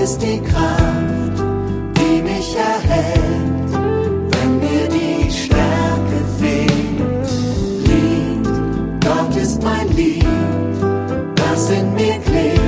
ist die Kraft, die mich erhält, wenn mir die Stärke fehlt. Lied, Gott ist mein Lied, das in mir klebt.